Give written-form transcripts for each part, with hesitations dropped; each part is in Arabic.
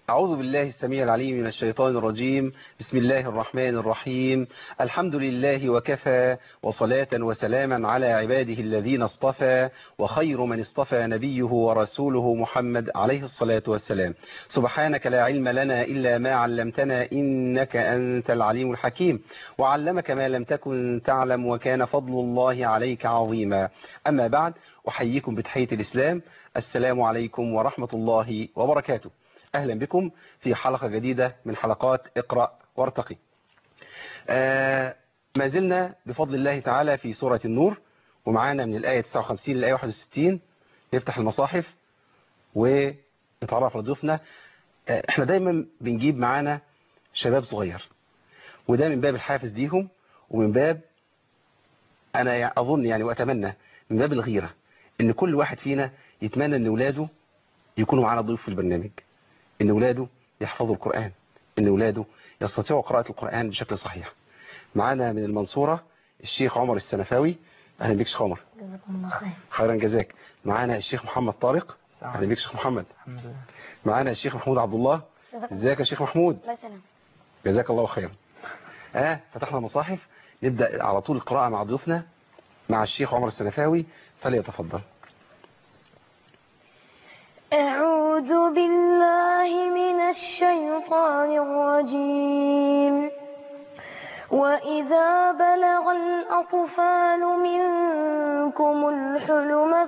أعوذ بالله السميع العليم من الشيطان الرجيم. بسم الله الرحمن الرحيم. الحمد لله وكفى، وصلاة وسلاما على عباده الذين اصطفى، وخير من اصطفى نبيه ورسوله محمد عليه الصلاة والسلام. سبحانك لا علم لنا إلا ما علمتنا، إنك أنت العليم الحكيم، وعلمك ما لم تكن تعلم، وكان فضل الله عليك عظيما. أما بعد، أحييكم بتحية الإسلام. السلام عليكم ورحمة الله وبركاته. أهلا بكم في حلقة جديدة من حلقات اقرأ وارتقي. ما زلنا بفضل الله تعالى في سورة النور، ومعانا من الآية 59 للآية 61. نفتح المصاحف ونتعرف على ضيوفنا. احنا دايما بنجيب معانا شباب صغير، وده من باب الحافز ليهم، ومن باب أنا أظن يعني وأتمنى من باب الغيرة إن كل واحد فينا يتمنى إن ولاده يكونوا معانا ضيوف في البرنامج، إن ولاده يحفظوا القرآن، إن ولاده يستطيعوا قراءة القرآن بشكل صحيح. معانا من المنصورة الشيخ عمر السنفاوي. أهلا بك شيخ عمر. جزاكم الله خير. خيرا جزاك. معانا الشيخ محمد طارق. أهلا بك شيخ محمد. الحمد لله. معانا الشيخ محمود عبد الله. ازيك يا شيخ محمود؟ الله يسلمك. جزاك الله خيرا. فتحنا المصاحف، نبدأ على طول القراءة مع ضيوفنا، مع الشيخ عمر السنفاوي، فليتفضل. أعوذ بالله من الشيطان الرجيم. وإذا بلغ الأطفال منكم الحلم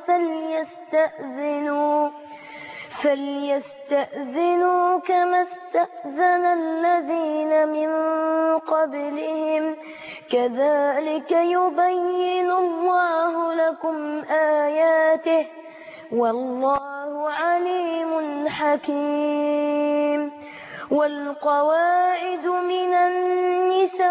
فليستأذنوا كما استأذن الذين من قبلهم كذلك يبين الله لكم آياته والله عليم حكيم. والقواعد من النساء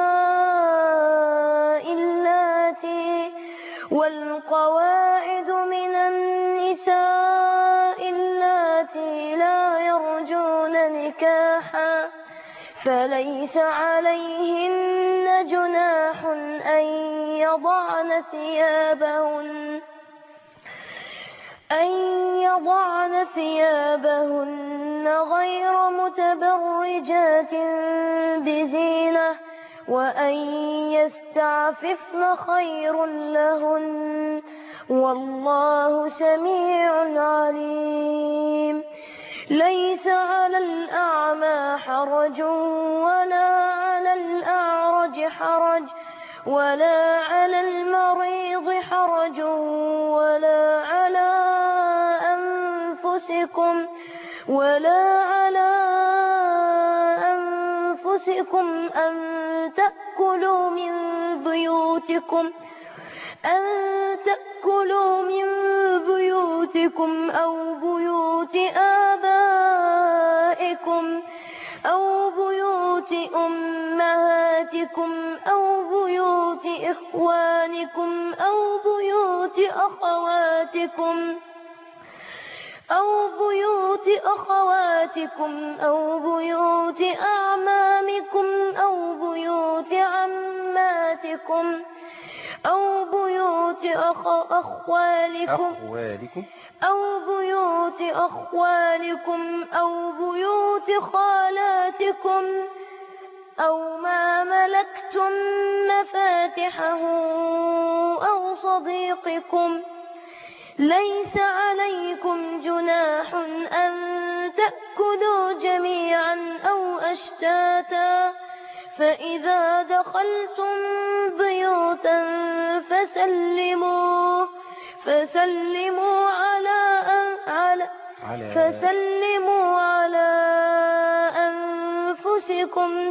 اللاتي لا يرجون نكاحا فليس عليهن جناح أن يضعن ثيابهن غير متبرجات بزينة وأن يستعففن خير لهن والله سميع عليم. ليس على الأعمى حرج ولا على الأعرج حرج ولا على المريض حرج ولا على أنفسكم أن تأكلوا من بيوتكم أو بيوت آبائكم أو بيوت أمهاتكم أو بيوت إخوانكم أو بيوت أخواتكم أو بيوت أعمامكم أو بيوت عماتكم أو بيوت أخوالكم أو بيوت خالاتكم أو ما ملكتم مفاتحه أو صديقكم. ليس عليكم جناح أن تأكلوا جميعا أو أشتاتا فإذا دخلتم بيوتا فسلموا على أنفسكم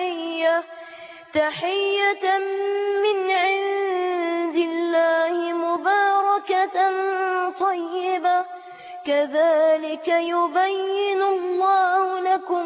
تحية من عند الله مباركة طيبة كذلك يبين الله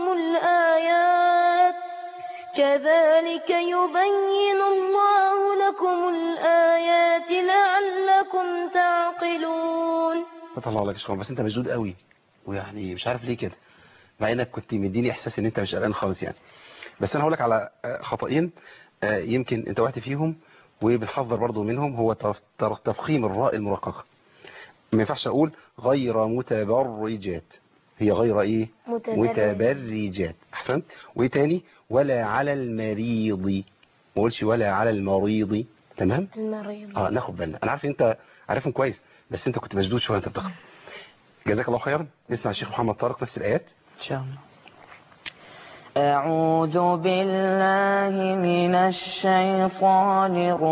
لكم الآيات لعلكم تعقلون. فتح الله عليك يا شيخ عمر. بس انت مشدود قوي، ويعني مش عارف ليه كده، مع انك كنت مديني احساس ان انت مش قلقان خالص يعني. بس انا هقولك على خطأين يمكن انت وقعت فيهم، وبنحذر برضو منهم. هو تفخيم الراء المرققة. ما ينفعش اقول غير متبرجات، هي غير ايه؟ متبرجات. متبرجات. احسنت. وايه تاني؟ ولا على المريض، ما اقولش ولا على المريض. تمام. المريض. ناخد بالنا، انا عارف انت عارفهم كويس، بس انت كنت مشدود شويه وانت بتقرا. جزاك الله خيرا. نسمع الشيخ محمد طارق نفس الايات إن شاء الله. أعوذ بالله من الشيطان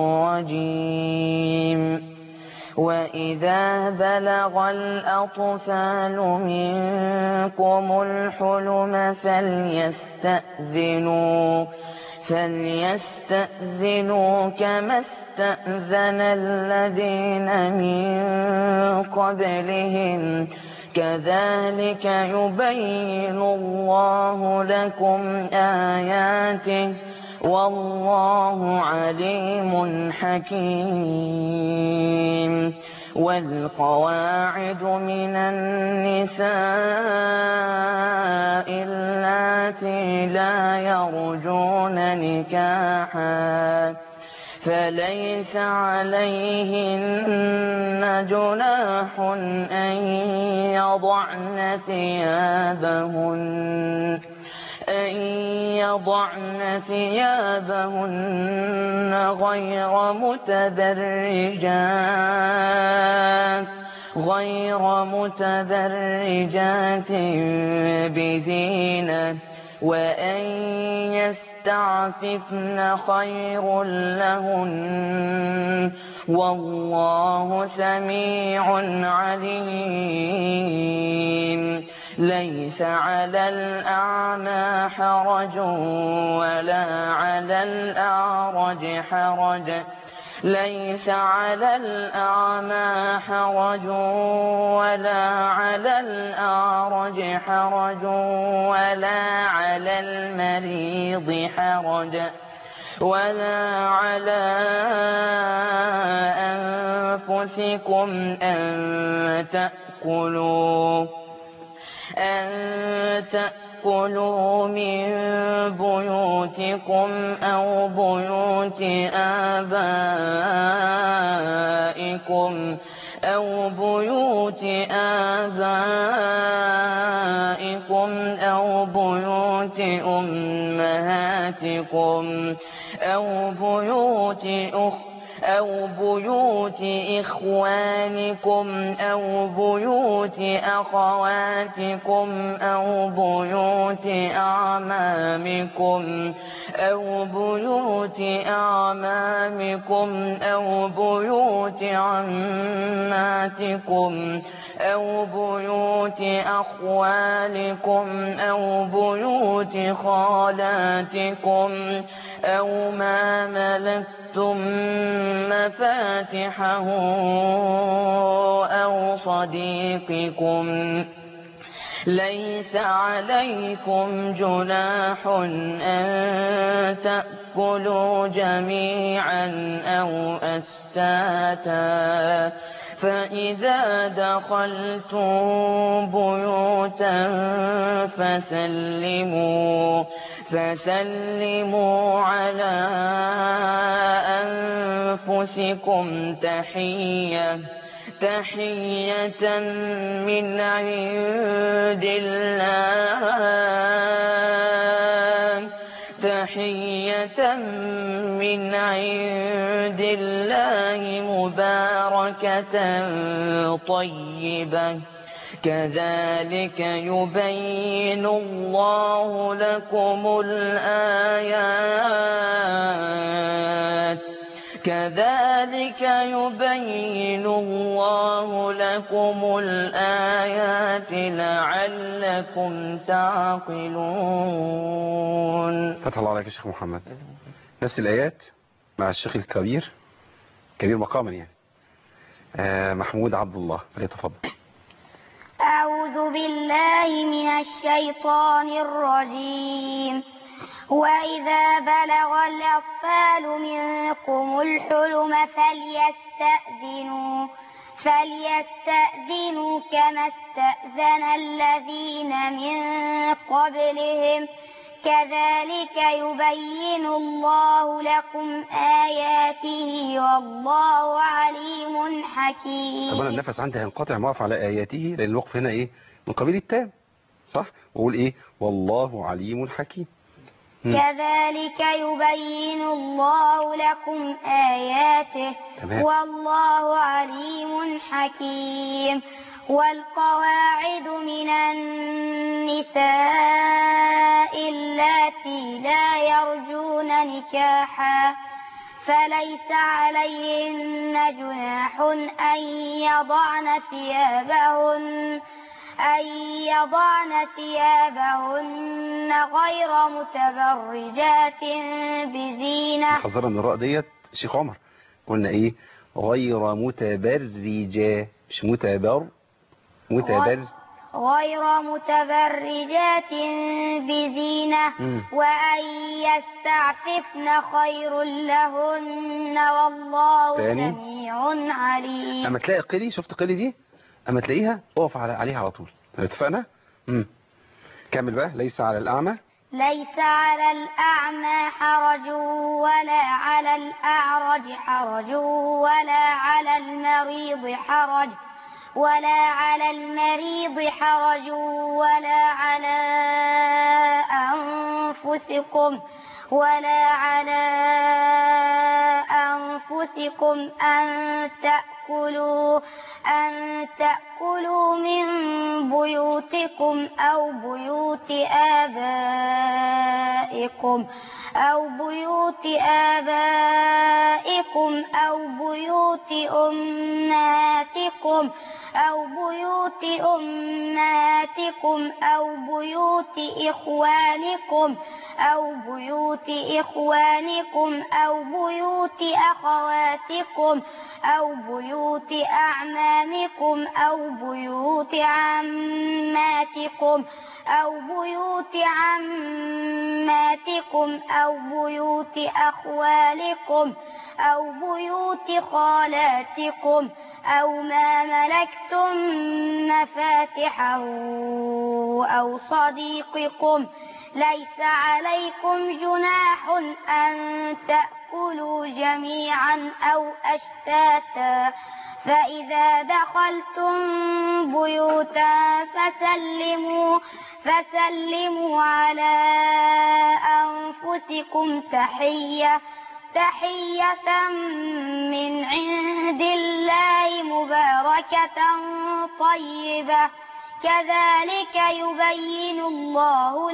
الرجيم. وإذا بلغ الأطفال منكم الحلم فليستأذنوا كما استأذن الذين من قبلهم كذلك يبين الله لكم آياته والله عليم حكيم. والقواعد من النساء اللاتي لا يرجون نكاحا فليس عليهن جناح أن يضعن ثيابهن غير متبرجات بزينة وأن يستعففن خير لهن والله سميع عليم. ليس على الأعمى حرج ولا على الأعرج حرج ليس على الأعمى حرج ولا على الأعرج حرج ولا على المريض حرج ولا على أنفسكم أن تأكلوا من بيوتكم أو بيوت آبائكم أو بيوت أمهاتكم أو بيوت إخوانكم أو بيوت أخواتكم أو بيوت أعمامكم أو بيوت عماتكم أو بيوت أخوالكم أو بيوت خالاتكم أو ما ملكتم مفاتحه أو صديقكم. ليس عليكم جناح أن تأكلوا جميعا أو أشتاتا فإذا دخلتم بيوتا فسلموا على أنفسكم تحية من عند الله مباركة طيبة كذلك يبين الله لكم الآيات لعلكم تعقلون. فتح الله عليك يا شيخ محمد. نفس الآيات مع الشيخ الكبير مقاما يعني محمود عبد الله فليتفضل. أعوذ بالله من الشيطان الرجيم. وإذا بلغ الأطفال منكم الحلم فليستأذنوا كما استأذن الذين من قبلهم كذلك يبين الله لكم آياته والله عليم حكيم. طب أنا النفس عندي هينقطع، موقف على آياته لأن الوقف هنا إيه من قبيل التام، صح؟ واقول ايه؟ والله عليم حكيم. كذلك يبين الله لكم آياته تمام. والله عليم حكيم. والقواعد من النساء اللاتي لا يرجون نكاحا فليس عليهن جناح أن يضعن ثيابهن غير متبرجات بزينة. حذرنا من الراء ديت شيخ عمر، قلنا ايه؟ غير متبرجة، مش متبر غير متبرجات بزينة وأن يستعففن خير لهن والله تاني. سميع عليم. اما تلاقي قلي، شفت قلي دي؟ اما تلاقيها اقف عليها على طول. اتفقنا؟ كمل بقى. ليس على الأعمى حرج ولا على الأعرج حرج ولا على المريض حرج ولا على أنفسكم أن تأكلوا من بيوتكم أو بيوت آبائكم أو بيوت أمهاتكم أو بيوت إخوانكم أو بيوت أخواتكم أو بيوت أعمامكم أو بيوت عماتكم أو بيوت أخوالكم أو بيوت خالاتكم أو ما ملكتم مفاتحه أو صديقكم. ليس عليكم جناح أن تأكلوا جميعا أو أشتاتا فإذا دخلتم بيوتا فسلموا على أنفسكم تحية من عند الله مباركة طيبة كذلك يبين الله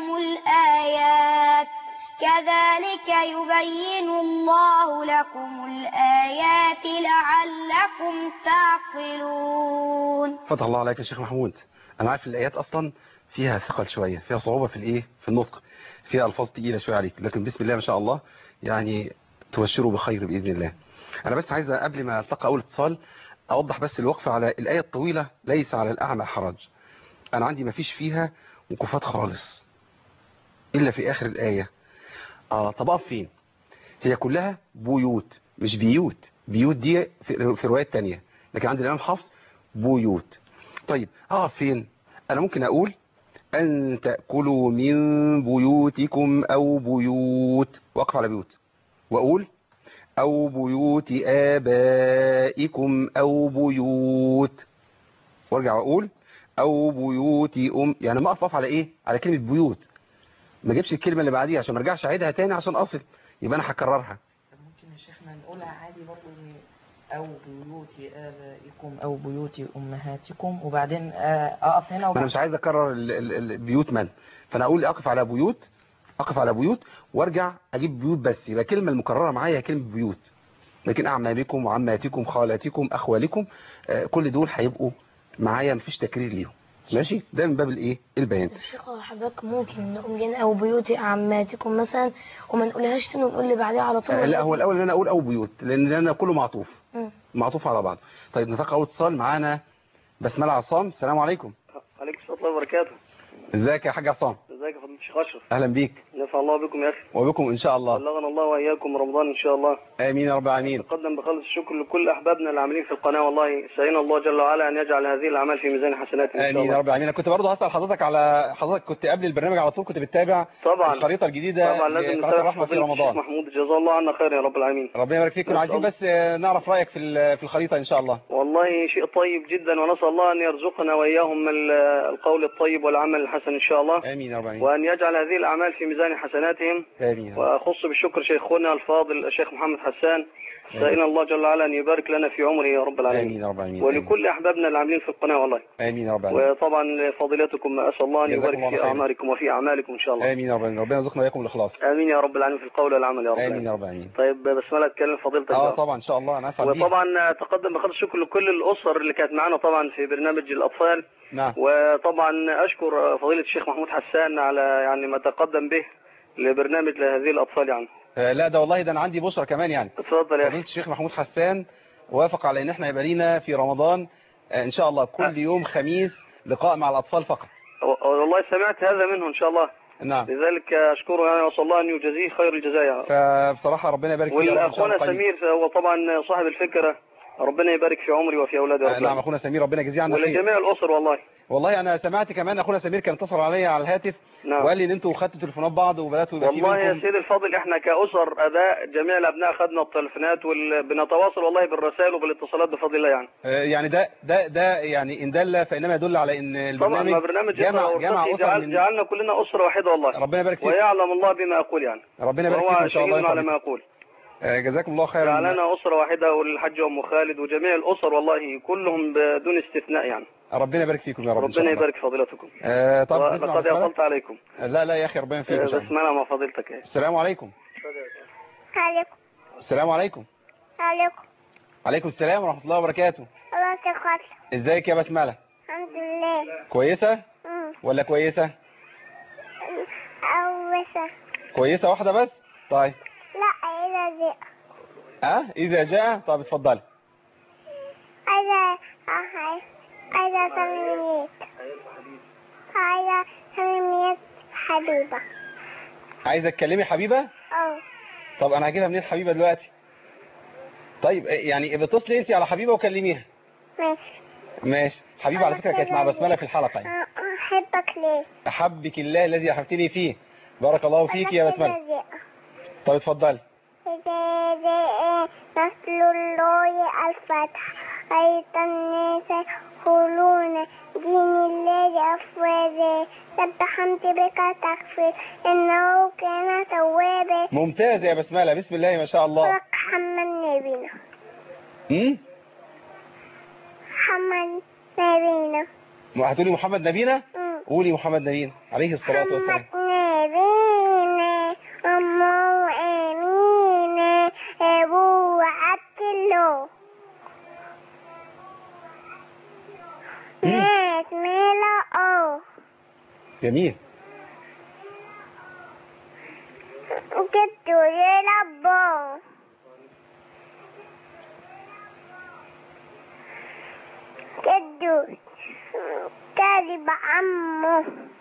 لكم الآيات لعلكم تعقلون. فتح الله عليك يا شيخ محمود. انا عارف الايات اصلا فيها ثقل شويه، فيها صعوبه في النطق، فيها الفاظ تقيله شويه عليك، لكن بسم الله ما شاء الله يعني تبشروا بخير باذن الله. انا بس عايز قبل ما التقى اول اتصال اوضح بس الوقفه على الايه الطويله ليس على الاعمى حرج. انا عندي ما فيش فيها وقوفات خالص الا في اخر الايه. طب اقف فين؟ هي كلها بيوت مش بيوت. بيوت دي في روايات تانية، لكن عند الامام حفص بيوت. طيب اقف فين؟ انا ممكن اقول ان تأكلوا من بيوتكم او بيوت، واقف على بيوت، واقول او بيوت ابائكم او بيوت، وارجع واقول او بيوت يعني ما اقف على ايه؟ على كلمة بيوت، ما اجيبش الكلمة اللي بعديها عشان ما ارجعش اعيدها تاني عشان اصل، يبقى انا هكررها. ممكن يا شيخنا نقولها عادي برضه أو بيوت آبائكم أو بيوت أمهاتكم وبعدين أقف هنا ما أنا مش عايز أكرر البيوت فأنا أقول أقف على بيوت وارجع أجيب بيوت بس، يبقى كلمة المكررة معايا كلمة بيوت، لكن أعمامكم وعماتكم خالاتكم أخوالكم كل دول هيبقوا معايا مفيش تكرير ليهم. ماشي؟ ده من باب البيان. شيخ حضرتك ممكن نقوم جايين او بيوت عماتكم مثلا وما نقولهاش تاني ونقول اللي بعديها على طول؟ لا، هو الاول ان انا اقول او بيوت لان انا كله معطوف على بعض. طيب نتلقى اول اتصال معانا بسمله عصام. السلام عليكم. عليكم السلام ورحمه الله وبركاته. ازيك يا حاج عصام؟ ازيك يا فندم شيخ أشرف. اهلا بيك. نفع الله بكم يا أخي. وبكم ان شاء الله. بلغنا الله وإياكم رمضان إن شاء الله. امين يا رب العالمين. نتقدم بخالص الشكر لكل أحبابنا العاملين في القناة، والله سألنا الله جل وعلا أن يجعل هذه الأعمال في ميزان حسناتهم إن شاء الله. امين يا رب العالمين. انا كنت برضه هسأل حضرتك على حضرتك، كنت قبل البرنامج على طول كنت بتتابع طبعا الخريطة الجديدة طبعا لازم لقناة نتابع الرحمة في فضيلة رمضان. الشيخ محمود جزاه الله عنا خير يا رب العالمين. ربنا يبارك فيك. كنا عايزين بس نعرف رأيك في الخريطة ان شاء الله. والله شيء طيب جدا، ونسأل الله أن يرزقنا وإياهم القول الطيب والعمل الحسن إن شاء الله. امين يا رب العالمين. وأن يجعل هذه الأعمال في ميزان حسناتهم. امين. وأخص بالشكر شيخنا الفاضل الشيخ محمد حسان، سألنا الله جل وعلا أن يبارك لنا في عمره يا رب العالمين. امين يا رب العالمين. ولكل أحبابنا العاملين في القناة والله. امين يا رب العالمين. وطبعا فضيلتكم أسأل الله أن يبارك في أعماركم وفي أعمالكم إن شاء الله. امين يا رب العالمين. ربنا يرزقنا وإياكم الإخلاص. امين يا رب العالمين في القول والعمل يا رب العالمين. امين يا رب العالمين. طيب بسم الله اتكلم فضيلتك. طبعا ان شاء الله انا اسعد بيك. وطبعا تقدم بخالص الشكر لكل الاسر اللي كانت معانا طبعا في برنامج الاطفال. نعم. وطبعا اشكر فضيله الشيخ محمود حسان على يعني ما تقدم به لبرنامج لهذه الاطفال يعني. لا ده والله ده انا عندي بشرى كمان يعني. اتفضل يا فضيله الشيخ محمود حسان وافق على ان احنا يبقى لينا في رمضان ان شاء الله كل يوم خميس لقاء مع الاطفال فقط. والله سمعت هذا منه ان شاء الله. نعم. لذلك اشكره يعني، وصلى الله ان يجازيه خير الجزاء يعني. فبصراحه ربنا يبارك فيه. والاخونا سمير هو طبعا صاحب الفكره، ربنا يبارك في عمري وفي اولادي. نعم اخونا سمير ربنا يجزيه عنا خير. ولجميع الاسر والله انا سمعت كمان اخونا سمير كان اتصل عليا على الهاتف. نعم. وقال لي ان انتوا خدتوا تليفونات بعض وبداتوا يبقى في والله يا سيدي الفاضل احنا كاسر اباء جميع الابناء خدنا التليفونات وبنتواصل والله بالرسائل وبالاتصالات بفضل الله يعني. يعني ده يعني ان دل فانما يدل على ان البرنامج طبعا برنامج جمع اسر جعلنا كلنا اسره واحده والله. ربنا يبارك فيك. ويعلم الله بما اقول يعني. ربنا يبارك فيك ان شاء الله. على ما اقول. جزاكم الله خيرا. جعلنا اسره واحده، والحاج ام خالد وجميع الاسر والله كلهم بدون استثناء يعني. ربنا يبارك فيكم يا رب. ربنا يبارك في فضيلتكم. طب لقد اطلت عليكم. لا يا اخي ربنا يفيك. بسمعنا مع فضيلتك. السلام عليكم. عليكم. السلام عليكم. عليكم. عليكم السلام ورحمه الله وبركاته. الله يسخر. ازيك يا بسمله؟ الحمد لله. كويسه ولا كويسه؟ كويسه واحده بس. طيب لا إذا جاء. إذا جاء. طب اتفضلي. عايزة سميميات. عايزة سميميات حبيبة. عايزة تكلمي حبيبة؟ طب أنا هجيبها منين حبيبة دلوقتي؟ طيب يعني بتصلي أنت على حبيبة وكلميها. ماشي. حبيبة على فكرة كانت مع بسملة في الحلقة يعني. أحبك ليه؟ أحبك الله الذي أحبتني فيه. بارك الله فيك يا بسملة. طب اتفضلي. نصر الله الفتح أيضا الناس يقولون دين الله أفواجا سبح بك تكفر إنه كان توابا. ممتاز يا بسملة، بسم الله ما شاء الله. محمد نبينا. محمد نبينا. هتقولي محمد نبينا؟ قولي محمد نبينا عليه الصلاة والسلام. محمد نبينا أمه أمينة أبوه عبد الله مات ملا جميل. وجدت يلبو جدو كذب عمه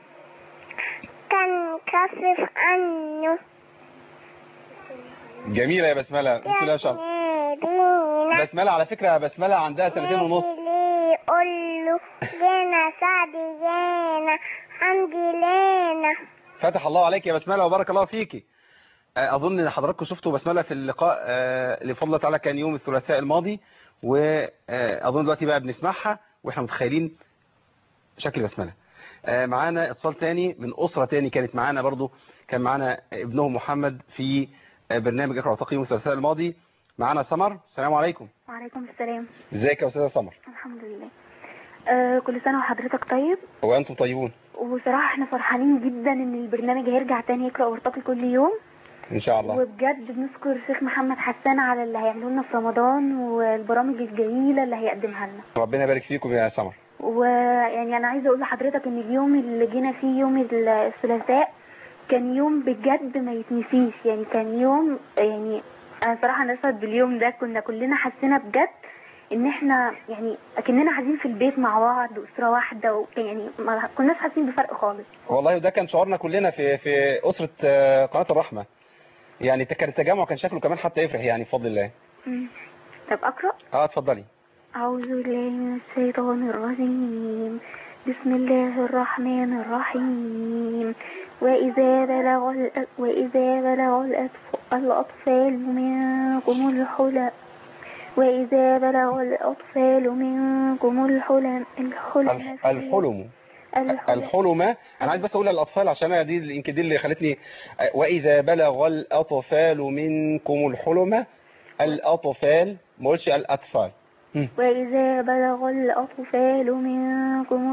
كان كفف عنه. جميلة يا بسملة، بسم الله ما شاء الله. بسملة على فكرة بسملة عندها 2 ونص. قول له جينا سعد جينا حمدي لينا. فتح الله عليك يا بسملة وبارك الله فيكي. أظن إن حضراتكم شفتوا بسملة في اللقاء لفضل الله تعالى كان يوم الثلاثاء الماضي، وأظن دلوقتي بقى بنسمعها وإحنا متخيلين شكل بسملة. معانا اتصال تاني من أسرة تاني كانت معانا برضو، كان معانا ابنهم محمد في برنامج اقرأ وتقييم الثلاثاء الماضي. معانا سمر. السلام عليكم. وعليكم السلام. ازيك يا أستاذة سمر؟ الحمد لله. كل سنة وحضرتك طيب. وأنتم طيبون. وصراحة احنا فرحانين جدا ان البرنامج هيرجع تاني يقرأ ويرتقي كل يوم ان شاء الله. وبجد بنشكر الشيخ محمد حسان على اللي هيعملوه لنا في رمضان والبرامج الجميلة اللي هيقدمها لنا. ربنا يبارك فيكم يا سمر. ويعني انا عايزه اقول لحضرتك ان اليوم اللي جينا فيه يوم الثلاثاء كان يوم بجد ما يتنسيش، يعني كان يوم يعني انا صراحه نسعد باليوم ده. كنا كلنا حسينا بجد ان احنا يعني اكننا قاعدين في البيت مع بعض اسره واحده يعني ما كناش حاسين بفرق خالص. والله وده كان شعورنا كلنا في أسرة قناة الرحمة. يعني كان التجمع كان شكله كمان حتى يفرح يعني بفضل الله. طب اقرا. اتفضلي. أعوذ بالله من الشيطان الرجيم. بسم الله الرحمن الرحيم. وإذا بلغ الأطفال منكم الحلم الحلم. انا عايز بس اقول للاطفال عشان دي يمكن دي اللي خلتني. واذا بلغ الاطفال منكم الحلم. الاطفال ما قلتش الاطفال. وإذا بلغ الأطفال منكم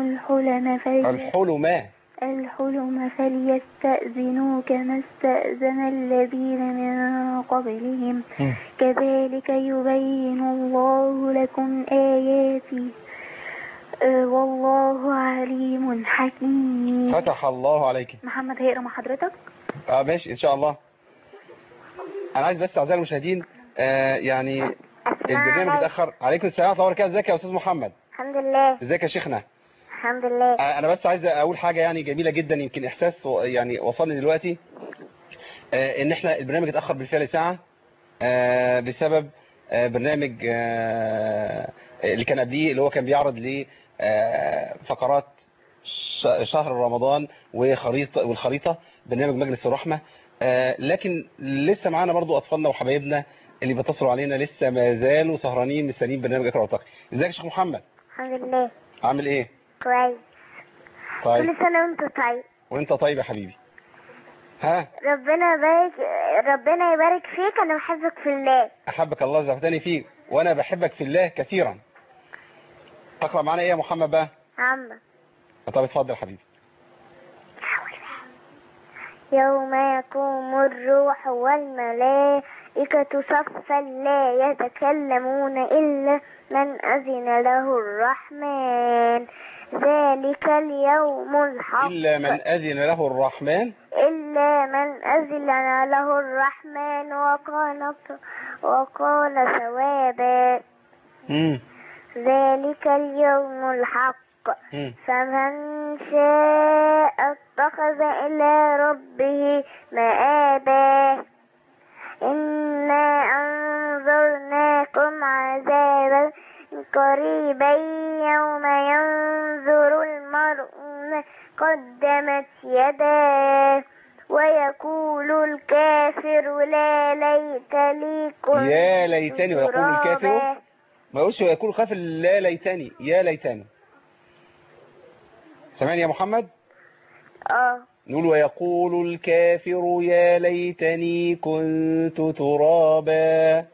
الحلم فليستأذنوا كما استأذن الذين من قبلهم كذلك يبين الله لكم آياته والله عليم حكيم. فتح الله عليك. محمد هيقرأ مع حضرتك. ماشي ان شاء الله. انا عايز بس اعزائي المشاهدين يعني البرنامج اتاخر. عليكم السلام ورحمه الله وبركاته. ازيك يا استاذ محمد؟ الحمد لله. ازيك يا شيخنا؟ الحمد لله. انا بس عايز اقول حاجه يعني جميله جدا، يمكن احساس يعني وصلني دلوقتي ان احنا البرنامج اتاخر بالفعل ساعه بسبب برنامج اللي كان قبليه اللي هو كان بيعرض لي فقرات شهر رمضان والخريطه برنامج مجلس الرحمه. لكن لسه معانا برضو اطفالنا وحبايبنا اللي بيتصلوا علينا لسه ما زالوا سهرانين مستنيين برنامج اقرا وارتقي. ازيك يا شيخ محمد؟ الحمد لله. عامل ايه؟ كويس. طيب كل سنة وانت طيب. وانت طيب يا حبيبي. ها ربنا يبارك فيك. انا بحبك في الله. احبك الله زفتني فيك وانا بحبك في الله كثيرا. تقرا معانا ايه يا محمد بقى؟ عمّا. طب اتفضل حبيبي. يوم يقوم الروح والملائكة صفا لا يتكلمون إلا من أذن له الرحمن ذلك اليوم الحق. إلا من أذن له الرحمن. إلا من أذن له الرحمن وقال ثوابا. ذلك اليوم الحق. فمن شاء اتخذ إلى ربه مآبا. إنا أنذرناكم عذابا قريبا يوم ينظر المرء ما قدمت يداه ويقول الكافر لا ليت لي كنت يا ليتني. ويقول الكافر ما يقولش ويقول الكافر لا ليتني يا ليتني. سامعني يا محمد؟ نقول ويقول الكافر يا ليتني كنت ترابا.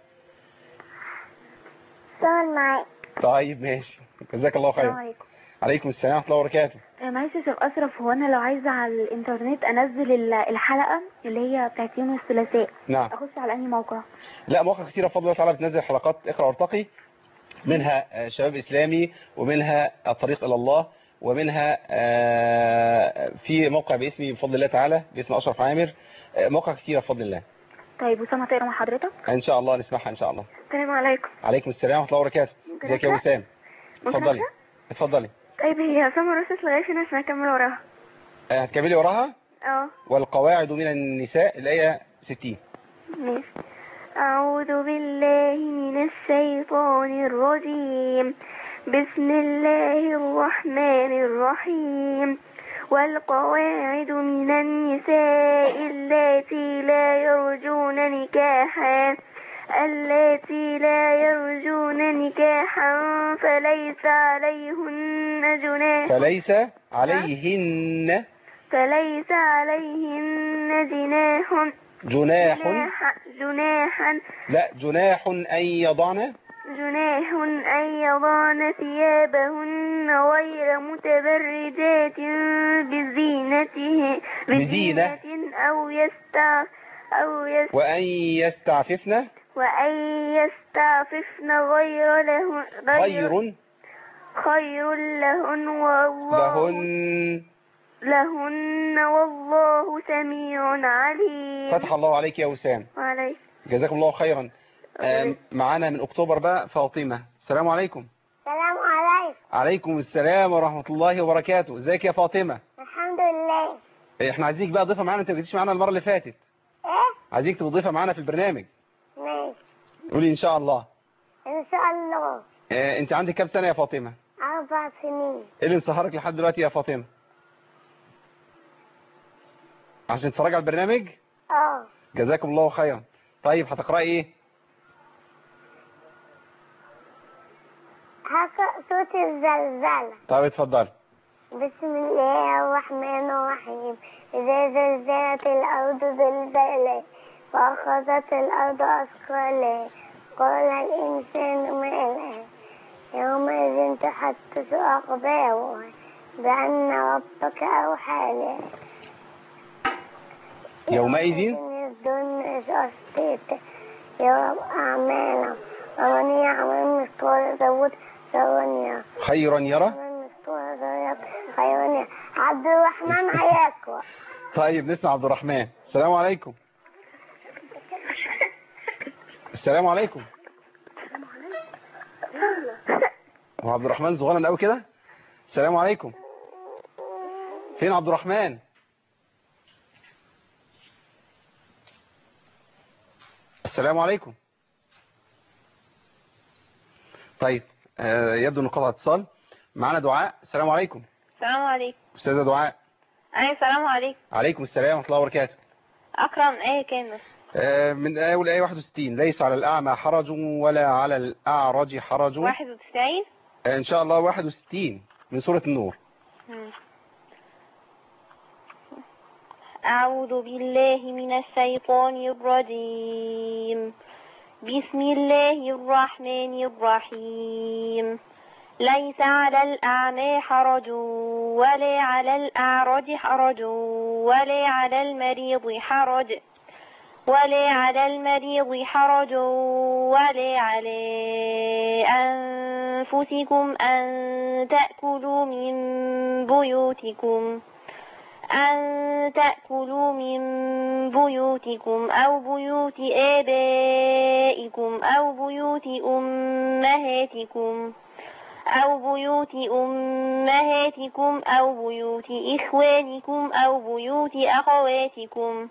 سؤال معاك. طيب ماشي. جزاك الله خير. عليكم السلام ورحمة الله وبركاته. معلش يا شيخ أشرف، هو أنا لو عايزة على الإنترنت أنزل الحلقة اللي هي بتاعت يوم الثلاثاء، نعم، أخش على أي موقع؟ لا، مواقع كثيرة بفضل الله تعالى بتنزل حلقات اقرأ وارتقي، منها شباب إسلامي، ومنها الطريق إلى الله، ومنها في موقع باسمي بفضل الله تعالى باسم أشرف عامر. مواقع كثيرة بفضل الله. طيب وسام هتقرا مع حضرتك؟ إن شاء الله نسمعها إن شاء الله. السلام عليكم. عليكم السلام ورحمة الله وبركاته. ازيك يا وسام؟ اتفضلي اتفضلي. طيب هي سما رصت لغاية فين عشان أكمل وراها؟ هتكملي وراها؟ والقواعد من النساء الآية 60. ماشي. أعوذ بالله من الشيطان الرجيم. بسم الله الرحمن الرحيم. والقواعد من النساء اللاتي لا يرجون نكاحا فليس عليهن جناح أن يضعن ثيابهن غير متبرجات بزينة وأن يستعففن خير لهن والله سميع عليم. فتح الله عليك يا وسام. وعليك. جزاكم الله خيرا. معانا من أكتوبر بقى فاطمة. السلام عليكم. السلام عليكم. عليكم السلام ورحمة الله وبركاته. ازيك يا فاطمة؟ الحمد لله. احنا عايزينك بقى ضيفة معانا، انت ما جيتيش معانا المرة اللي فاتت. ايه؟ عايزينك تبقى ضيفة معانا في البرنامج. ماشي. قولي ان شاء الله. ان شاء الله. انت عندك كام سنة يا فاطمة؟ 4 سنين. ايه اللي مسهرك لحد دلوقتي يا فاطمة؟ عشان تتفرج على البرنامج؟ جزاكم الله خيرا. طيب هتقرأي ايه؟ هقرأ سورة الزلزلة. طيب اتفضلي. بسم الله الرحمن الرحيم. إذا زلزلت الأرض زلزالها وأخذت الأرض أثقالها قال الإنسان ما لها يومئذ تحدث أخبارها بأن ربك أوحى لها يومئذ يصدرن أشتاتا يرى أعمالهم ومن يعمل مثقال ذرة شرا يره خيرا يرى. خيرا. عبد الرحمن هيقرأ. طيب نسمع عبد الرحمن. السلام عليكم. السلام عليكم. هو عبد الرحمن صغير قوي كده. السلام عليكم. فين عبد الرحمن؟ السلام عليكم. طيب يبدو ان قطع اتصال. معانا دعاء. السلام عليكم. السلام عليكم. استاذه دعاء. أي السلام عليكم. عليكم السلام ورحمه الله وبركاته. أقرأ من آية كامل. من أول آية 61. ليس على الأعمى حرج ولا على الأعرج حرج. 91 إن شاء الله 61 من سورة النور. أعوذ بالله من الشيطان الرجيم. بسم الله الرحمن الرحيم. ليس على الأعمى حرج ولا على الأعرج حرج ولا على المريض حرج ولا على أنفسكم أن تأكلوا من بيوتكم أو بيوت آبائكم أو بيوت أمهاتكم أو بيوت إخوانكم أو بيوت أخواتكم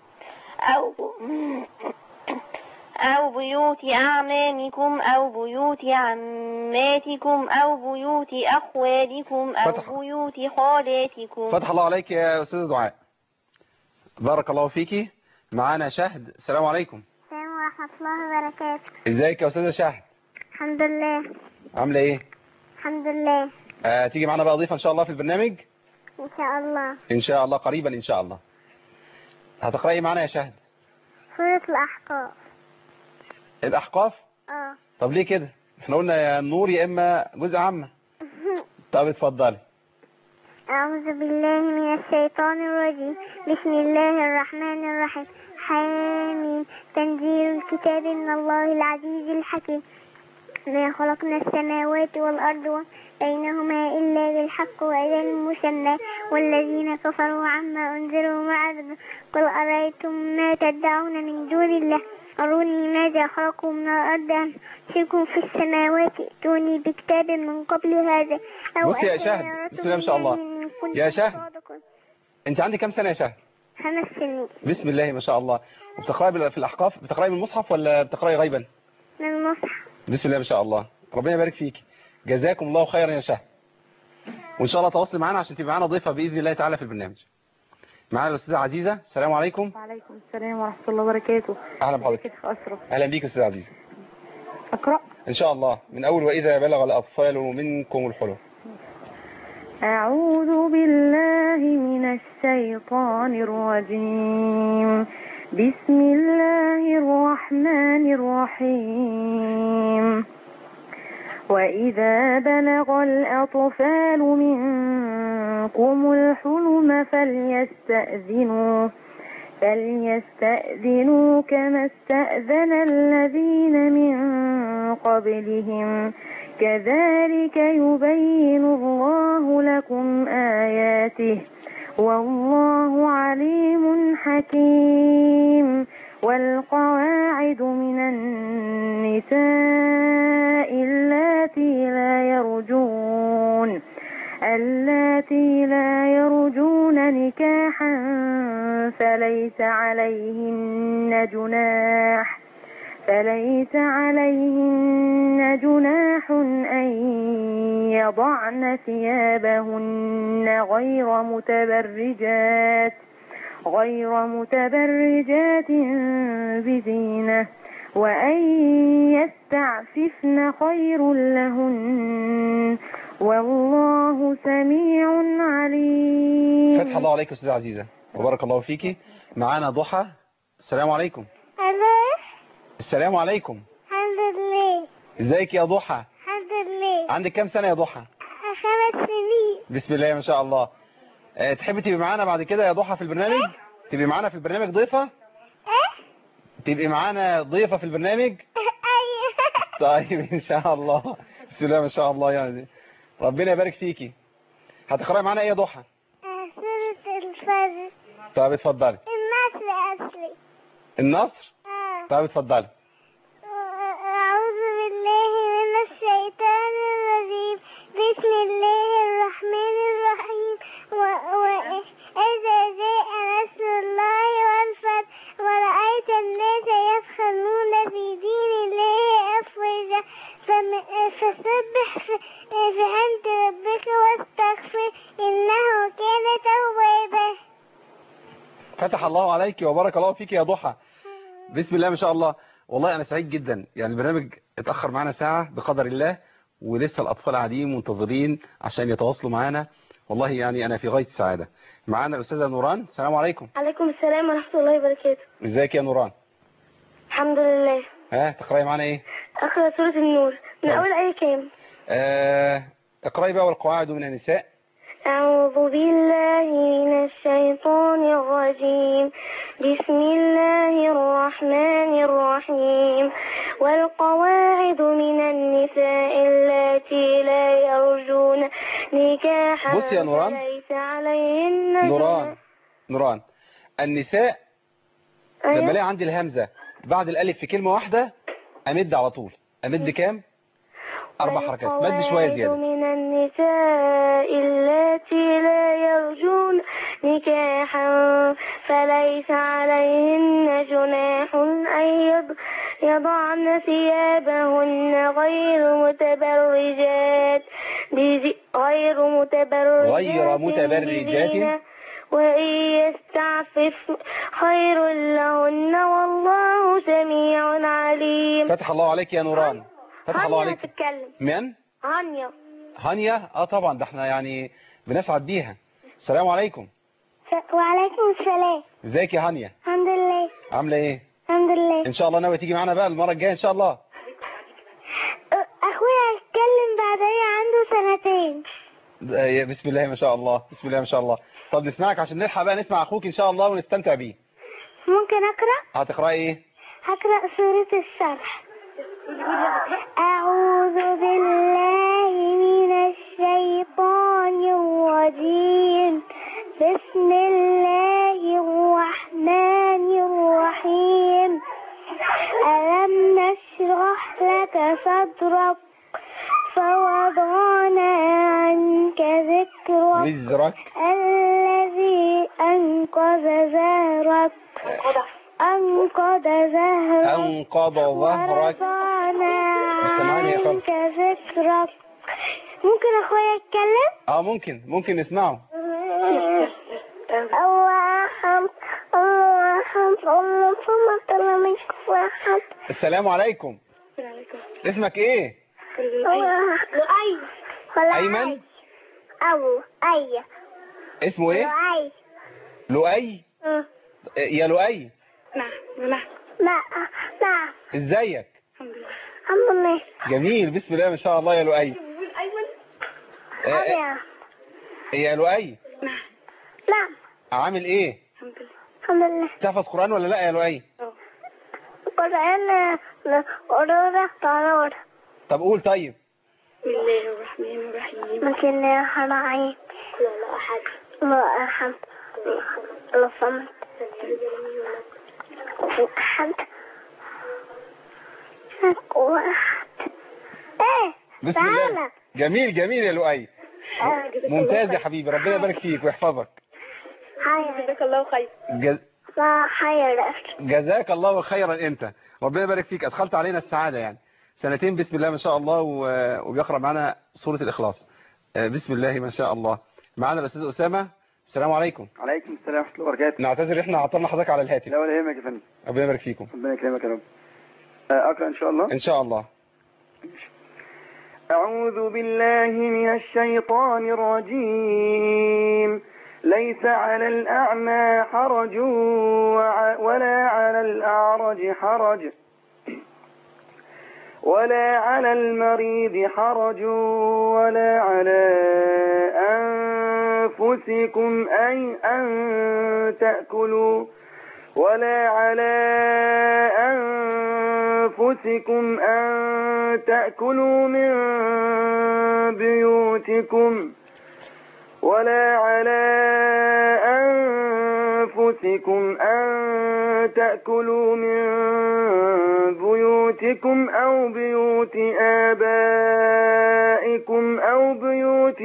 أو بيوت أعمامكم أو بيوت عماتكم أو بيوت أخوالكم أو بيوت خالاتكم. فتح الله عليك يا أستاذة دعاء. بارك الله فيكي. معانا شهد. السلام عليكم. السلام ورحمة الله وبركاته. ازيك يا أستاذة شهد؟ الحمد لله. عاملة ايه؟ الحمد لله. تيجي معانا بقى ضيفة إن شاء الله في البرنامج؟ إن شاء الله. إن شاء الله قريبا إن شاء الله. هتقرأي معانا يا شهد؟ سورة الأحقاف. الأحقاف؟ طب ليه كده؟ احنا قلنا يا النور يا إما جزء عامة. طب اتفضلي. أعوذ بالله من الشيطان الرجيم. بسم الله الرحمن الرحيم. حامين. تنزيل الكتاب من الله العزيز الحكيم. ما خلقنا السماوات والأرض بينهما إلا بالحق وأجل مسمى والذين كفروا عما أنذروا معذب. قل أرأيتم ما تدعون من دون الله أروني ماذا خلقوا من الأرض أم شرك في السماوات ائتوني بكتاب من قبل هذا أو بصي يا شهد. بسم الله ما شاء الله. يا شهد أنت عندك كم سنة يا شهد؟ 5 سنين. بسم الله ما شاء الله. وبتقرأي في الأحقاف بتقرأي من المصحف ولا بتقرأي غيبا؟ من المصحف. بسم الله ما شاء الله. ربنا يبارك فيك. جزاكم الله خيرا يا شهد. وإن شاء الله تواصلي معنا عشان تبقى معنا ضيفة بإذن الله تعالى في البرنامج. معانا الأستاذة عزيزة. السلام عليكم. وعليكم السلام ورحمة الله وبركاته. أهلا بحضرتك. أهلا بيك أستاذة عزيزة. أقرأ إن شاء الله من أول وإذا بلغ الأطفال منكم الحلم. أعوذ بالله من الشيطان الرجيم. بسم الله الرحمن الرحيم. وإذا بلغ الأطفال منكم الحلم فليستأذنوا كما استأذن الذين من قبلهم كذلك يبين الله لكم آياته والله عليم حكيم. والقواعد من النساء اللاتي لا يرجون نكاحا فليس عليهن جناح أن يضعن ثيابهن غير متبرجات بزينة وأن يستعففن خير لهن والله سميع عليم. فتح الله عليك أستاذة عزيزة وبارك الله فيكي. معانا ضحى. السلام عليكم. السلام عليكم. الحمد لله. ازيك يا ضحى؟ الحمد لله. عندك كام سنة يا ضحى؟ 5 سنين. بسم الله ما شاء الله. تحبي تبقي معانا بعد كده يا ضحى في البرنامج؟ تبقي معانا في البرنامج ضيفة؟ تبقي معانا ضيفة في البرنامج؟ طيب ان شاء الله. بسم الله ما شاء الله يعني ربنا يبارك فيكي. هتقرأي معانا ايه يا ضحى؟ سورة الفجر. طيب اتفضلي. النصر أصلي. النصر؟ طيب اتفضلي. أعوذ بالله من الشيطان الرجيم. بسم الله الرحمن الرحيم. وإذا جاء نصر الله والفتح ورأيت الناس يدخلون في دين الله أفواجا فسبح بحمد ربك واستغفر إنه كان توابا. فتح الله عليك وبارك الله فيك يا ضحى. بسم الله ما شاء الله. والله أنا سعيد جدا يعني البرنامج اتأخر معنا ساعة بقدر الله ولسه الأطفال قاعدين منتظرين عشان يتواصلوا معنا. والله يعني أنا في غاية السعادة. معانا الأستاذة نوران. السلام عليكم. عليكم السلام ورحمة الله وبركاته. ازيك يا نوران؟ الحمد لله. تقرأي معنا ايه؟ أقرأ سورة النور من أول آية كام؟ اقرأي بقى والقواعد من النساء. أعوذ بالله من الشيطان الرجيم. بسم الله الرحمن الرحيم. والقواعد من النساء اللاتي لا يرجون نكاحا بصي يا نوران. فليس عليهن نوران النساء أيوة. لما الاقي عندي الهمزة بعد الألف في كلمة واحدة أمد على طول. أمد كام؟ 4 حركات. مد شوية زيادة. من النساء اللاتي لا يرجون نكاحا فليس عليهن جناح أن يضعن ثيابهن غير متبرجات وإن يستعفف خير لهن والله سميع عليم. فتح الله عليك يا نوران. فتح الله عليك. تتكلم. من؟ هانيا. طبعا ده احنا يعني بنسعد بيها. السلام عليكم. وعليكم السلام. ازيك يا هانيا؟ الحمد لله. عامله ايه؟ الحمد لله. ان شاء الله ناوي تيجي معانا بقى المره الجايه ان شاء الله. اخويا هيتكلم بعدين عنده 2 سنين. بسم الله ما شاء الله. بسم الله ما شاء الله. طب نسمعك عشان نلحق بقى نسمع اخوك ان شاء الله ونستمتع بيه. ممكن اقرا؟ هتقراي ايه؟ هقرا سورة الشرح. أعوذ بالله من الشيطان الرجيم. بسم الله الرحمن الرحيم. ألم نشرح لك صدرك فوضعنا عنك ذكرك الذي أنقض ظهرك ورفعنا عنك ذكرك. ممكن أخويا يتكلم؟ ممكن نسمعه. السلام عليكم. اسمك ايه؟ لؤي. أيمن؟ أي. اسمه ايه؟ لؤي. يا لؤي. نعم. ازيك؟ الحمد لله. جميل. بسم الله ما شاء الله يا لؤي. يا لؤي. نعم. عامل ايه؟ الحمد لله. تحفظ قرآن ولا لا يا لؤي؟ قرآن قرآن. طب قول طيب. بسم الله الرحمن الرحيم. الله أحد الله صمد أحد واحد. بسم الله. جميل جميل يا لؤي. ممتاز يا حبيبي، ربنا يبارك فيك ويحفظك. جزاك الله خير. جزاك الله خيرا. انت ربنا يبارك فيك، ادخلت علينا السعادة يعني. سنتين بسم الله ما شاء الله، وبيقرأ معنا سورة الإخلاص. بسم الله ما شاء الله. معنا الأستاذ أسامة. السلام عليكم. عليكم السلام ورحمة الله وبركاته. نعتذر احنا عطلنا حضرتك على الهاتف. لا ولا يهمك يا فندم. ربنا يبارك فيكم. ربنا يكرمك يا رب. أقرأ إن شاء الله. إن شاء الله. أعوذ بالله من الشيطان الرجيم. ليس على الأعمى حرج ولا على الأعرج حرج ولا على المريض حرج ولا على أنفسكم أن تأكلوا ولا على أنفسكم أن تأكلوا من بيوتكم ولا على أنفسكم أن تأكلوا من بيوتكم أو بيوت آبائكم أو بيوت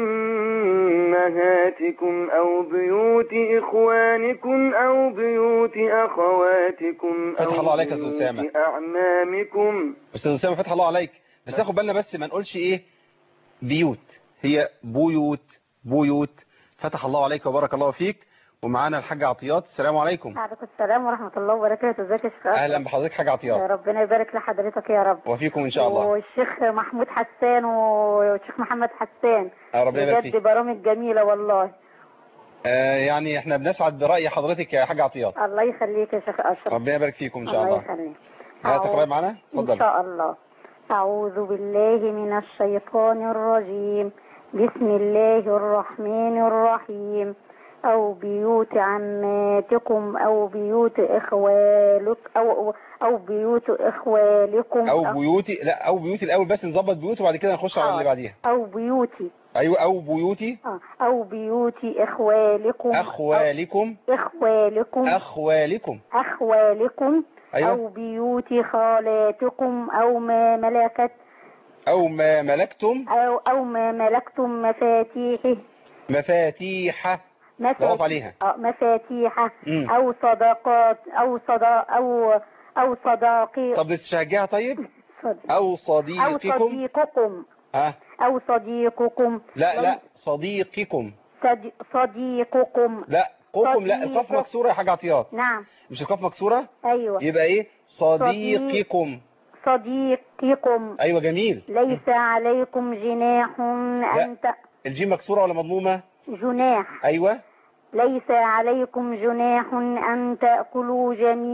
أمهاتكم أو بيوت إخوانكم أو بيوت أخواتكم فتح الله عليك يا أستاذ أسامة. أعمامكم. أستاذ أسامة فتح الله عليك، بس ناخد بالنا بس ما نقولش إيه بيوت، هي بيوت. بيوت. فتح الله عليك وبارك الله فيك. ومعانا الحاجة عطيات. السلام عليكم. وعليكم السلام ورحمة الله وبركاته. ازيك يا شيخ؟ أهلا بحضرتك حاجة عطيات. ربنا يبارك لحضرتك يا رب وفيكم إن شاء الله. والشيخ محمود حسان والشيخ محمد حسان. ربنا يبارك فيك. بجد برامج جميلة والله. يعني احنا بنسعد برأي حضرتك يا حاجة عطيات. الله يخليك يا شيخ أشرف. ربنا يبارك فيكم إن شاء الله. الله يخليك. تقرأي معنا؟ اتفضل. إن شاء الله. أعوذ بالله من الشيطان الرجيم. بسم الله الرحمن الرحيم. أو بيوت عماتكم أو بيوت إخوالك أو بيوت إخوالكم أو بيوتي. لا أو بيوتي الأول بس نظبط بيوت وبعد كده نخش على اللي بعديها. أو بيوتي. أيوة أو بيوتي. أو بيوت إخوالكم. أخوالكم. أيوة. أو بيوت خالاتكم أو ما ملكت أو ما ملكتم مفاتيح ضغط عليها. مفاتيح أو صداقات أو صداقي. طب تشجعها. طيب أو صديقكم. أو صديقكم. لا صديقكم. صديقكم. لا قوكم. لا القاف مكسورة يا حاجة عطيات. نعم. مش القاف مكسورة. أيوة. يبقى ايه صديقكم. أيوة جميل. ليس عليكم جناح الجيم مكسورة ولا مضمومة؟ جناح. أيوة. ليس عليكم جناح أن تأكلوا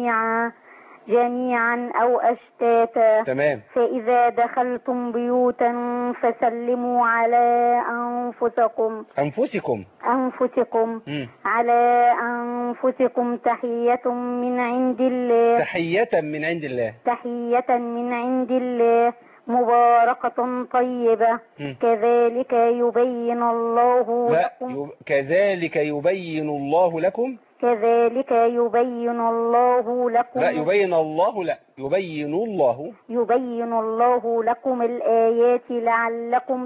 جميعا أو أشتاتا. تمام. فإذا دخلتم بيوتا فسلموا على أنفسكم على أنفسكم تحية من عند الله مباركة طيبة. كذلك يبين الله لكم. كذلك يبين الله لكم. يبين الله لكم الآيات لعلكم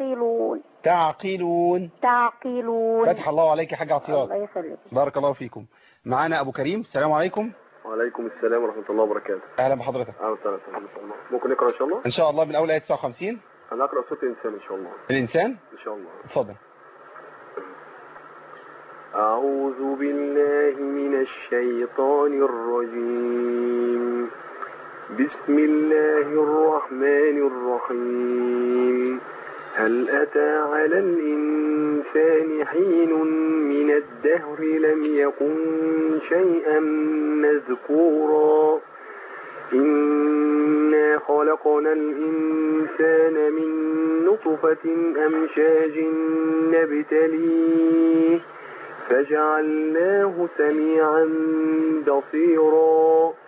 تعقلون. فتح الله عليك يا حاجة عطيات. الله يخليك. بارك الله فيكم. معانا أبو كريم. السلام عليكم. وعليكم السلام ورحمة الله وبركاته. أهلا بحضرتك. أهلا وسهلا إن شاء الله. ممكن نقرأ إن شاء الله؟ إن شاء الله من أول آية 59. أنا أقرأ صوت الإنسان إن شاء الله. الإنسان؟ إن شاء الله. اتفضل. أعوذ بالله من الشيطان الرجيم. بسم الله الرحمن الرحيم. هل أتى على الإنسان حين من الدهر لم يكن شيئا مذكورا. إنا خلقنا الإنسان من نطفة أمشاج نبتليه فجعلناه سميعا بصيرا.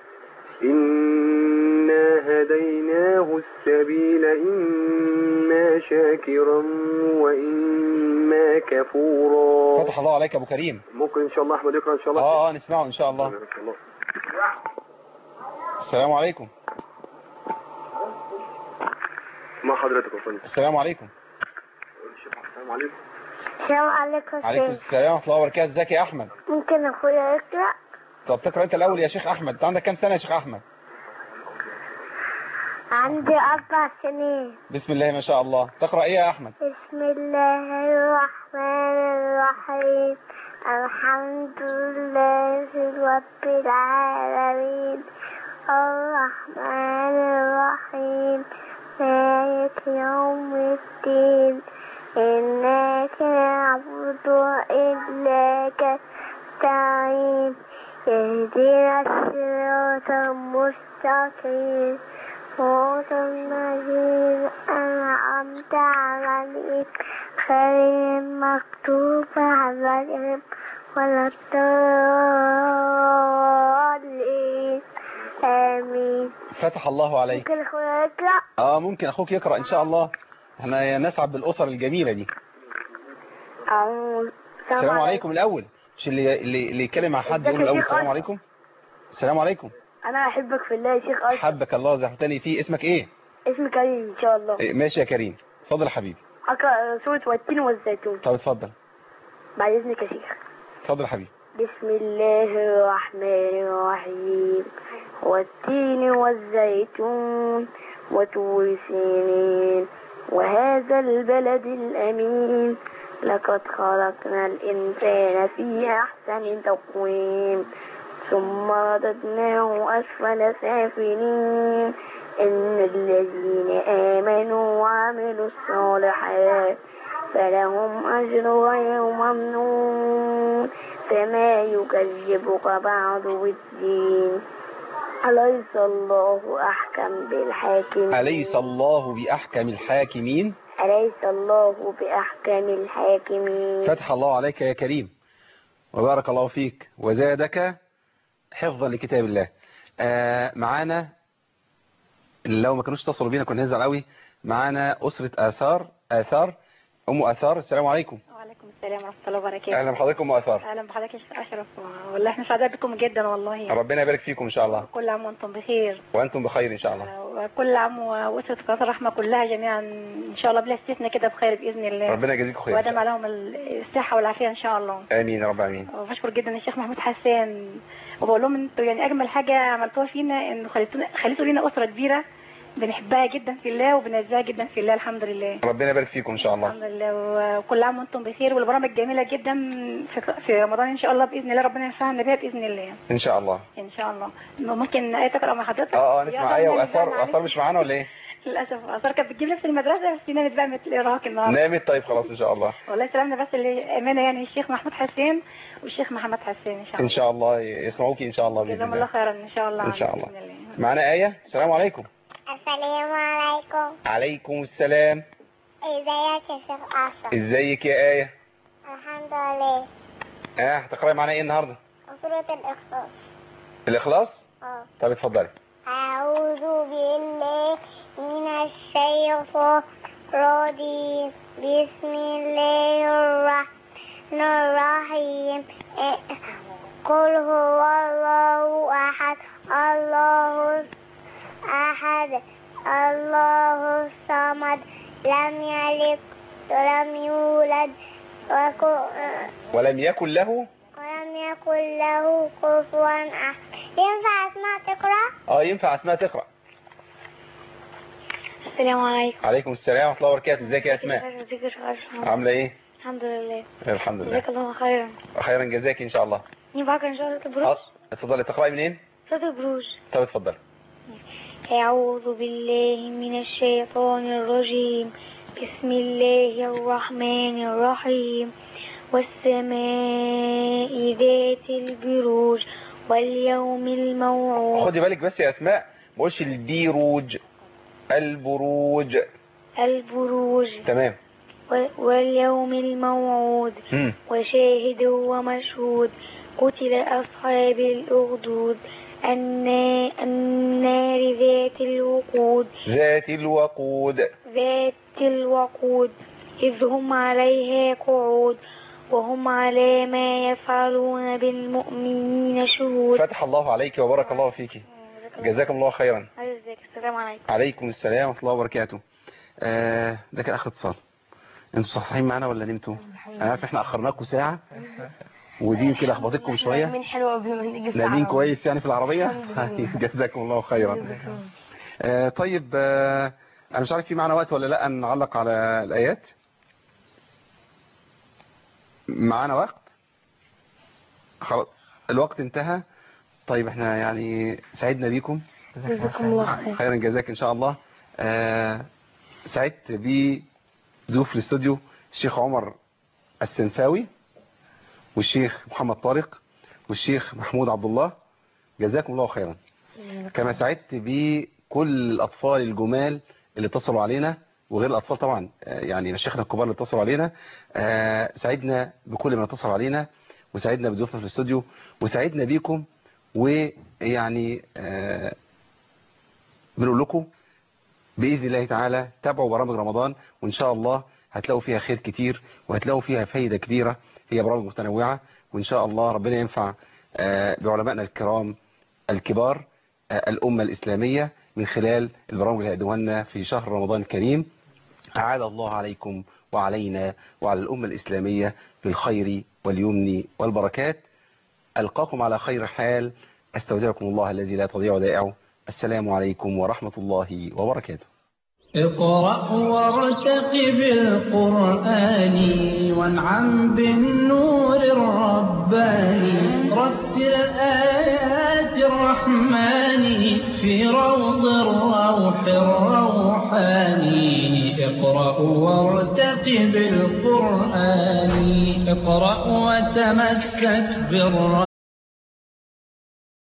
إنا هديناه السبيل إما شاكرا وإما كفورا. فتح الله عليك أبو كريم. ممكن إن شاء الله أحمد يقرأ إن شاء الله. نسمعه إن شاء الله. السلام عليكم. مع حضرتك يا فندم. السلام عليكم. السلام عليكم. السلام عليكم. عليكم السلام ورحمة الله وبركاته. ازيك يا أحمد؟ ممكن أخويا يقرأ؟ طب تقرأ أنت الأول يا شيخ أحمد. أنت عندك كام سنة يا شيخ أحمد؟ عندي 4 سنين. بسم الله ما شاء الله. تقرأ إيه يا أحمد؟ بسم الله الرحمن الرحيم. الحمد لله رب العالمين الرحمن الرحيم مالك يوم الدين إياك نعبد وإياك نستعين اهدنا الصراط المستقيم صراط الذين أنعمت عليهم غير المغضوب عليهم ولا الضالين آمين. فتح الله عليك. ممكن أخويا يقرأ؟ ممكن أخوك يقرأ إن شاء الله. احنا نسعد بالأسر الجميلة دي. السلام عليكم الأول. مش اللي يتكلم مع حد يقول الأول السلام عليكم. السلام عليكم. أنا أحبك في الله يا شيخ أشرف. حبك الله زحمتني فيه. اسمك إيه؟ اسمي كريم إن شاء الله. ماشي يا كريم. اتفضل يا حبيبي. أقرأ سورة والتين والزيتون. طب اتفضل. بعد إذنك يا شيخ. اتفضل يا حبيبي. بسم الله الرحمن الرحيم والتين والزيتون وطور سينين وهذا البلد الأمين لقد خلقنا الإنسان في أحسن تقويم ثم رددناه أسفل سافلين إن الذين آمنوا وعملوا الصالحات فلهم أجر غير ممنون فما يكذبك بعد بالدين أليس الله أحكم بالحاكمين. أليس الله بأحكم الحاكمين. أليس الله بأحكم الحاكمين. فتح الله عليك يا كريم وبارك الله فيك وزادك حفظا لكتاب الله. معانا لو ما كانوش اتصلوا بينا كنا نزعل قوي. معانا أسرة آثار أم آثار. السلام عليكم. وعليكم السلام ورحمة الله وبركاته. أهلا بحضرتك أم آثار. أهلا بحضرتك يا شيخ أشرف. والله احنا سعداء بكم جدا والله. ربنا يبارك فيكم إن شاء الله. كل عام وأنتم بخير. وأنتم بخير إن شاء الله. وكل عام وأسرة قناة الرحمة كلها جميعا إن شاء الله بلا استثناء كده بخير بإذن الله. ربنا يجزيكم خير. وأدام عليهم الصحة والعافية إن شاء الله. آمين يا رب آمين. وبشكر جدا الشيخ محمود حسان وبقول لهم أنتوا يعني أجمل حاجة عملتوها فينا إنه خليتوا لنا أسرة كبيرة بنحبها جدا في الله وبنعزها جدا في الله. الحمد لله. ربنا يبارك فيكم ان شاء الله. الحمد لله وكل عام وانتم بخير. والبرامج جميله جدا في رمضان ان شاء الله باذن الله. ربنا ينفعنا بها باذن الله ان شاء الله. ان شاء الله. ممكن ايه تقرا مع حضرتك؟ نسمع ايه. واثار مش معانا ولا ايه؟ للاسف اثار كانت بتجيب نفس المدرسه بس نامت بقى مثل الارهاق النهارده. نامت. طيب خلاص ان شاء الله. والله سلامنا بس اللي امانه يعني الشيخ محمود حسين والشيخ محمد حسين ان شاء الله. ان شاء الله يسمعوكي ان شاء الله باذن الله. جزاهم الله خيرا ان شاء الله. ان شاء الله. معانا آية. السلام عليكم. السلام عليكم. عليكم السلام. ازيك يا شيخ أشرف؟ ازيك يا آية؟ الحمد لله. هتقرأي معانا ايه النهارده؟ سورة الإخلاص. الإخلاص؟ طب اتفضلي. أعوذ بالله من الشيطان الرجيم بسم الله الرحمن الرحيم قل هو الله أحد الله أحد الله الصمد لم يلد ولم يولد ولم يكن له كفوا أحد. ينفع أسماء تقرأ؟ ينفع أسماء تقرأ. السلام عليكم. عليكم السلام ورحمة الله وبركاته. ازيك يا أسماء؟ عاملة ايه؟ الحمد لله. الحمد لله. جزاك الله خيرا. خيرا جزاك إن شاء الله. ينفعك إن شاء الله البروج؟ اتفضلي. تقرأي منين؟ صوت البروج. طب اتفضلي. أعوذ بالله من الشيطان الرجيم بسم الله الرحمن الرحيم والسماء ذات البروج واليوم الموعود. خدي بالك بس يا أسماء ما قولش البروج. البروج. تمام. واليوم الموعود وشاهد ومشهود قتل أصحاب الأخدود النار ذات الوقود إذ هم عليها قعود وهم على ما يفعلون بالمؤمنين شهود. فتح الله عليك وبارك الله فيك. جزاكم الله خيرا. السلام عليكم. عليكم السلام ورحمة الله وبركاته. ده كان اخر اتصال. انتوا صحصحين معانا ولا نمتوا؟ انا عارف احنا اخرناكم ساعه ودي كده اخبطتكم شويه. نايمين حلوه بما نيجي في نايمين العربية. كويس يعني في العربيه. جزاكم الله خيرا. طيب انا مش عارف في معانا وقت ولا لا نعلق على الايات. معانا وقت؟ خلاص الوقت انتهى. طيب احنا يعني سعدنا بيكم. جزاكم الله خير. خيرا جزاك ان شاء الله. سعدت بضيوف الاستوديو الشيخ عمر السنفاوي والشيخ محمد طارق والشيخ محمود عبد الله، جزاكم الله خيرا. كما سعدت بكل الاطفال الجمال اللي اتصلوا علينا وغير الاطفال طبعا، يعني مشايخنا الكبار اللي اتصلوا علينا. سعدنا بكل من اتصل علينا وسعدنا بضيوفنا في الاستوديو وسعدنا بيكم. ويعني بنقول لكم بإذن الله تعالى تابعوا برامج رمضان وإن شاء الله هتلاقوا فيها خير كتير وهتلاقوا فيها فايدة كبيرة. هي برامج متنوعة وإن شاء الله ربنا ينفع بعلمائنا الكرام الكبار الأمة الإسلامية من خلال البرامج اللي هيقدموها لنا في شهر رمضان الكريم. أعاد الله عليكم وعلينا وعلى الأمة الإسلامية بالخير واليمن والبركات. ألقاكم على خير حال. أستودعكم الله الذي لا تضيع ودائعه. السلام عليكم ورحمة الله وبركاته. اقرأ وارتقب القرآن وانعم بالنور الرباني. رتل آيات الرحمن في روض الروح الروحاني. اقرأ وارتقب القرآن. اقرأ وتمسك بالرحمن.